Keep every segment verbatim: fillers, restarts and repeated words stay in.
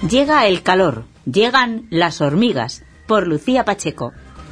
Llega el calor, llegan las hormigas, por Lucía Pacheco.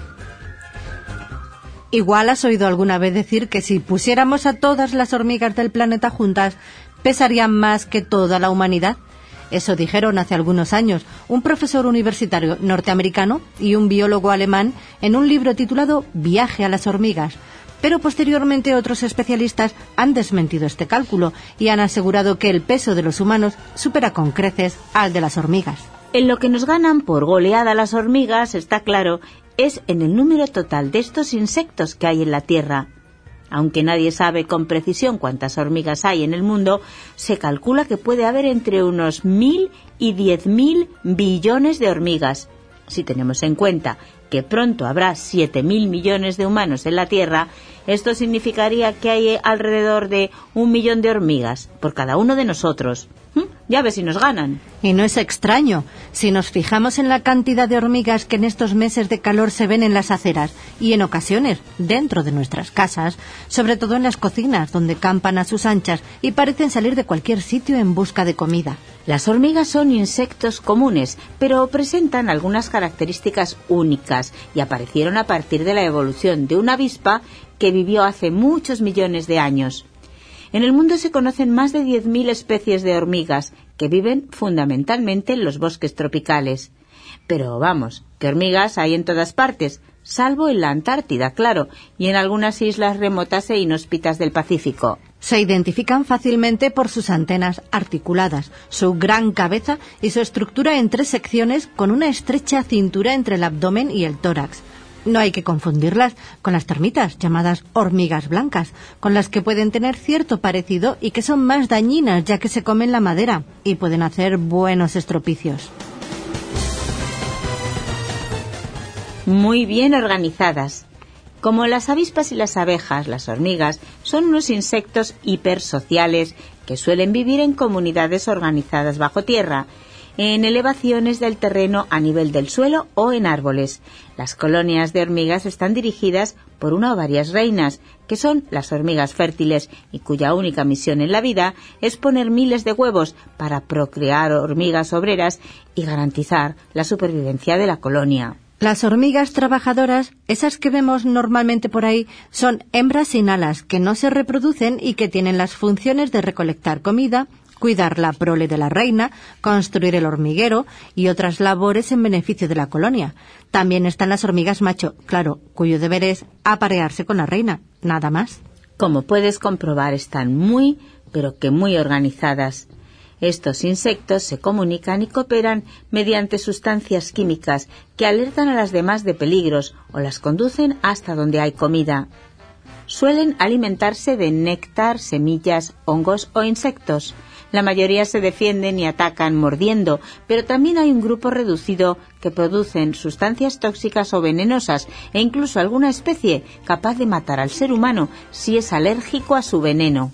Igual has oído alguna vez decir que si pusiéramos a todas las hormigas del planeta juntas, pesarían más que toda la humanidad. Eso dijeron hace algunos años un profesor universitario norteamericano y un biólogo alemán en un libro titulado Viaje a las hormigas. Pero posteriormente otros especialistas han desmentido este cálculo y han asegurado que el peso de los humanos supera con creces al de las hormigas. En lo que nos ganan por goleada las hormigas, está claro, es en el número total de estos insectos que hay en la Tierra. Aunque nadie sabe con precisión cuántas hormigas hay en el mundo, se calcula que puede haber entre unos mil y diez mil billones de hormigas. Si tenemos en cuenta que pronto habrá siete mil millones de humanos en la Tierra, esto significaría que hay alrededor de un millón de hormigas por cada uno de nosotros. ¿Mm? Ya ves si nos ganan. Y no es extraño. Si nos fijamos en la cantidad de hormigas que en estos meses de calor se ven en las aceras y en ocasiones dentro de nuestras casas, sobre todo en las cocinas donde campan a sus anchas y parecen salir de cualquier sitio en busca de comida. Las hormigas son insectos comunes, pero presentan algunas características únicas y aparecieron a partir de la evolución de una avispa que vivió hace muchos millones de años. En el mundo se conocen más de diez mil especies de hormigas que viven fundamentalmente en los bosques tropicales. Pero vamos, que hormigas hay en todas partes, salvo en la Antártida, claro, y en algunas islas remotas e inhóspitas del Pacífico. Se identifican fácilmente por sus antenas articuladas, su gran cabeza y su estructura en tres secciones con una estrecha cintura entre el abdomen y el tórax. No hay que confundirlas con las termitas, llamadas hormigas blancas, con las que pueden tener cierto parecido y que son más dañinas ya que se comen la madera y pueden hacer buenos estropicios. Muy bien organizadas. Como las avispas y las abejas, las hormigas son unos insectos hipersociales que suelen vivir en comunidades organizadas bajo tierra, en elevaciones del terreno a nivel del suelo o en árboles. Las colonias de hormigas están dirigidas por una o varias reinas, que son las hormigas fértiles y cuya única misión en la vida es poner miles de huevos para procrear hormigas obreras y garantizar la supervivencia de la colonia. Las hormigas trabajadoras, esas que vemos normalmente por ahí, son hembras sin alas, que no se reproducen y que tienen las funciones de recolectar comida, cuidar la prole de la reina, construir el hormiguero y otras labores en beneficio de la colonia. También están las hormigas macho, claro, cuyo deber es aparearse con la reina, nada más. Como puedes comprobar, están muy, pero que muy organizadas. Estos insectos se comunican y cooperan mediante sustancias químicas que alertan a las demás de peligros o las conducen hasta donde hay comida. Suelen alimentarse de néctar, semillas, hongos o insectos. La mayoría se defienden y atacan mordiendo, pero también hay un grupo reducido que producen sustancias tóxicas o venenosas e incluso alguna especie capaz de matar al ser humano si es alérgico a su veneno.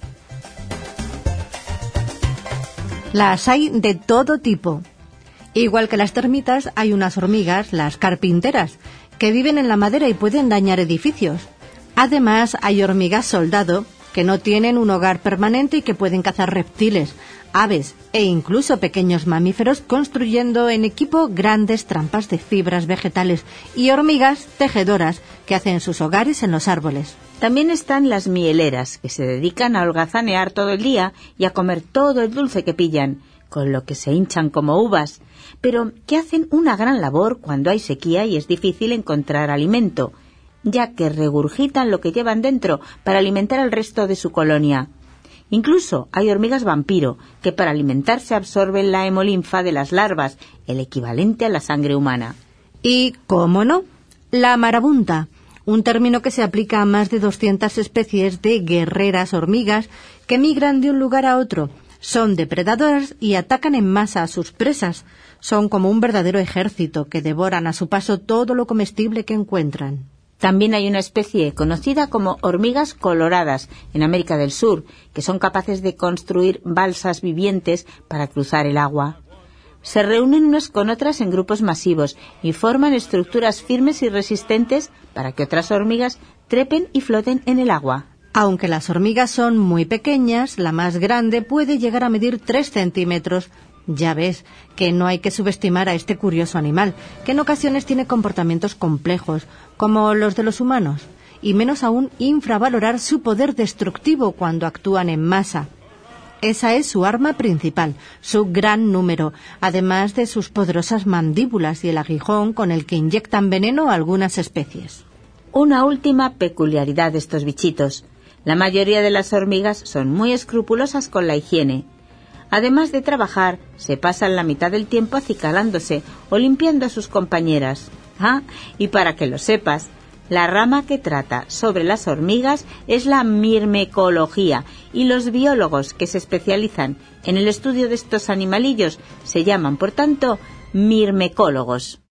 Las hay de todo tipo. Igual que las termitas, hay unas hormigas, las carpinteras, que viven en la madera y pueden dañar edificios. Además, hay hormigas soldado, que no tienen un hogar permanente y que pueden cazar reptiles, aves e incluso pequeños mamíferos, construyendo en equipo grandes trampas de fibras vegetales, y hormigas tejedoras que hacen sus hogares en los árboles. También están las mieleras, que se dedican a holgazanear todo el día y a comer todo el dulce que pillan, con lo que se hinchan como uvas, pero que hacen una gran labor cuando hay sequía y es difícil encontrar alimento, ya que regurgitan lo que llevan dentro para alimentar al resto de su colonia. Incluso hay hormigas vampiro, que para alimentarse absorben la hemolinfa de las larvas, el equivalente a la sangre humana. Y, ¿cómo no?, la marabunta, un término que se aplica a más de doscientas especies de guerreras hormigas que migran de un lugar a otro. Son depredadoras y atacan en masa a sus presas. Son como un verdadero ejército que devoran a su paso todo lo comestible que encuentran. También hay una especie conocida como hormigas coloradas en América del Sur, que son capaces de construir balsas vivientes para cruzar el agua. Se reúnen unas con otras en grupos masivos y forman estructuras firmes y resistentes para que otras hormigas trepen y floten en el agua. Aunque las hormigas son muy pequeñas, la más grande puede llegar a medir tres centímetros, Ya ves que no hay que subestimar a este curioso animal, que en ocasiones tiene comportamientos complejos, como los de los humanos, y menos aún infravalorar su poder destructivo cuando actúan en masa. Esa es su arma principal, su gran número, además de sus poderosas mandíbulas y el aguijón con el que inyectan veneno a algunas especies. Una última peculiaridad de estos bichitos. La mayoría de las hormigas son muy escrupulosas con la higiene. Además de trabajar, se pasan la mitad del tiempo acicalándose o limpiando a sus compañeras. Ah, y para que lo sepas, la rama que trata sobre las hormigas es la mirmecología, y los biólogos que se especializan en el estudio de estos animalillos se llaman, por tanto, mirmecólogos.